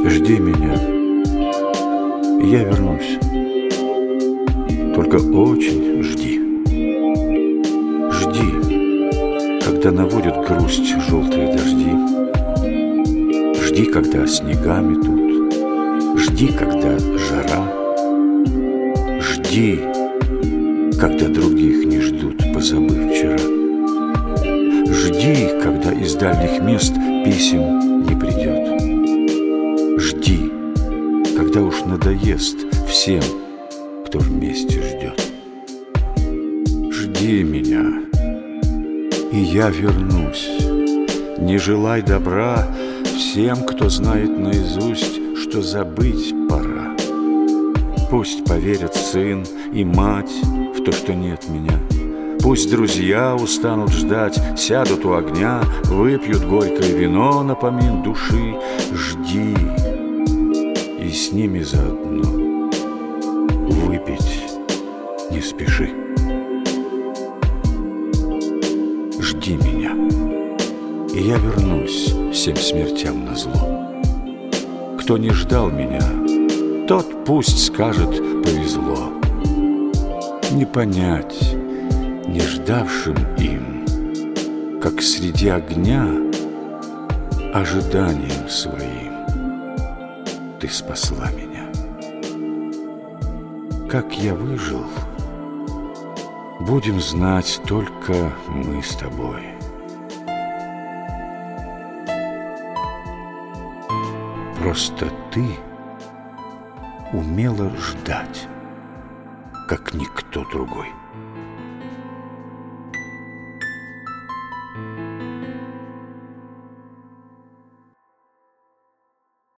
Жди меня, и я вернусь. Только очень жди. Жди, когда наводят грусть желтые дожди. Жди, когда снегами тут. Жди, когда жара. Жди, когда других не ждут, позабыв вчера. Жди, когда из дальних мест писем не придет. Жди, когда уж надоест всем, кто вместе ждет. Жди меня, и я вернусь. Не желай добра всем, кто знает наизусть, что забыть пора. Пусть поверят сын и мать в то, что нет меня. Пусть друзья устанут ждать, сядут у огня, выпьют горькое вино напомин души. Жди, и с ними заодно выпить не спеши. Жди меня, и я вернусь всем смертям назло. Кто не ждал меня, тот пусть скажет повезло. Не понять не ждавшим им, как среди огня ожиданием своим ты спасла меня. Как я выжил, будем знать только мы с тобой. Просто ты умела ждать, как никто другой.